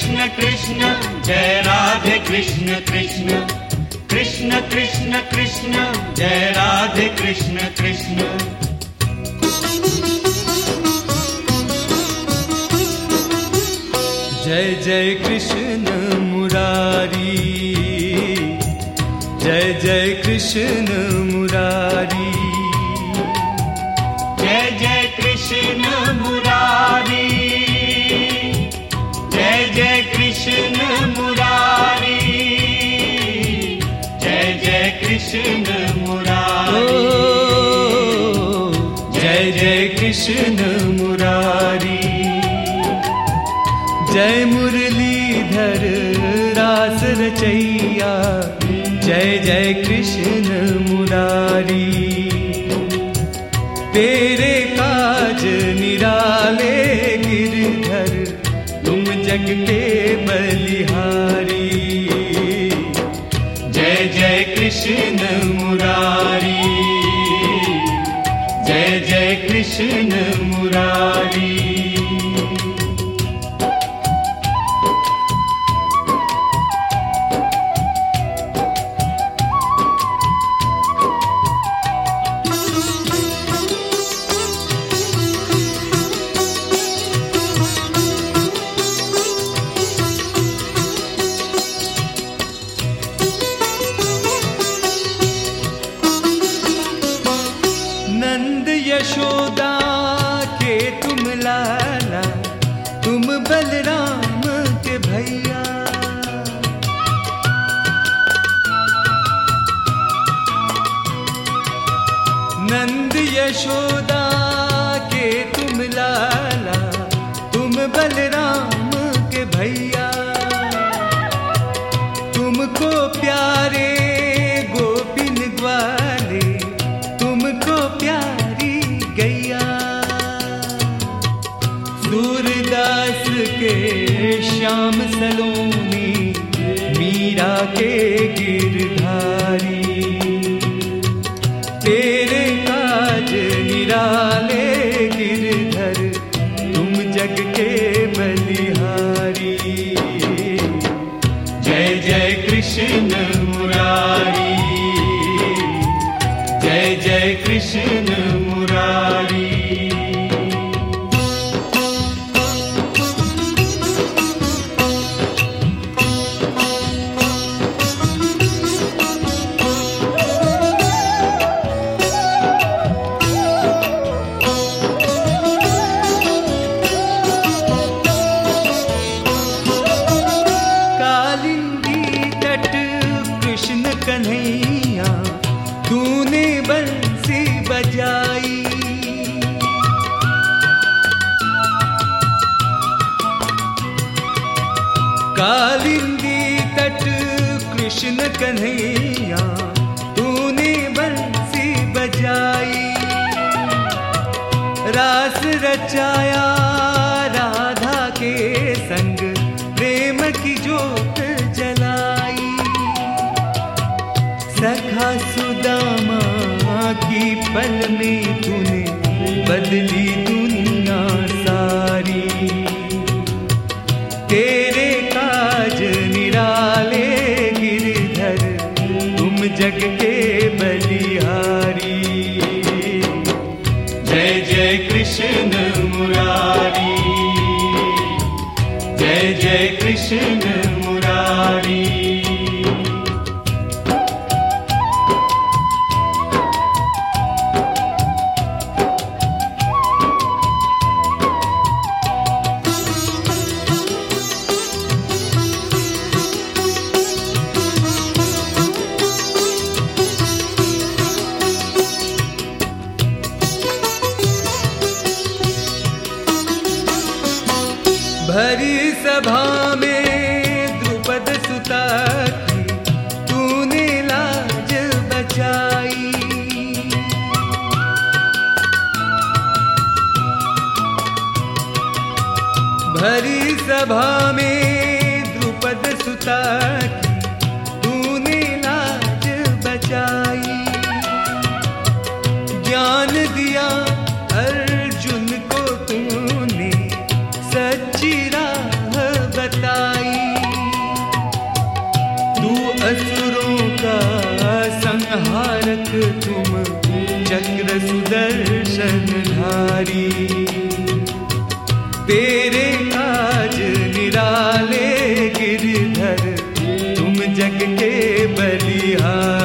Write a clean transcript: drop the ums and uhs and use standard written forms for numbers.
कृष्ण कृष्ण जय राधे कृष्ण कृष्ण कृष्ण कृष्ण कृष्ण जय राधे कृष्ण कृष्ण। जय जय कृष्ण मुरारी, जय जय कृष्ण मुरारी, जय जय कृष्ण मुरारी, जय जय कृष्ण मुरारी, जय जय कृष्ण मुरारी, जय जय कृष्ण मुरारी। जय मुरलीधर रास रचैया, जय जय कृष्ण मुरारी। तेरे काज निराले गिरधर, तुम जग के बलिहारी। जय जय कृष्ण मुरारी, जय जय कृष्ण मुरारी। नंद यशोदा के तुम लाला, तुम बलराम के भैया। नंद यशोदा के तुम लाला, तुम बलराम के भैया। तुमको प्यारे गोपिन ग्वाले, तुमको प्यारी गैया। सूरदास के श्याम सलोनी, मीरा के गिरधारी। तेरे काज निराले गिरधर, तुम जग के बलिहारी। जय जय कृष्ण मुरारी, जय जय कृष्ण मुरारी। कन्हैया तूने बंसी बजाई। कालिंदी तट कृष्ण कन्हैया, तूने बंसी बजाई। रास रचाया राधा के संग, प्रेम की जोत जलाई। सखा सुदामा की पल में तूने बदली दुनिया सारी। तेरे काज निराले गिरधर, तुम जग के बलिहारी। जय जय कृष्ण मुरारी, जय जय कृष्ण मुरारी। भरी सभा में द्रुपद सुता की, तूने लाज बचाई। भरी सभा में द्रुपद सुता की, तूने लाज बचाई। ज्ञान दिया अर्जुन को तूने, सच्ची राह बताई। असुरों का संहारक तुम चक्र सुदर्शनधारी। तेरे काज निराले गिरधर तुम जग के बलिहारी।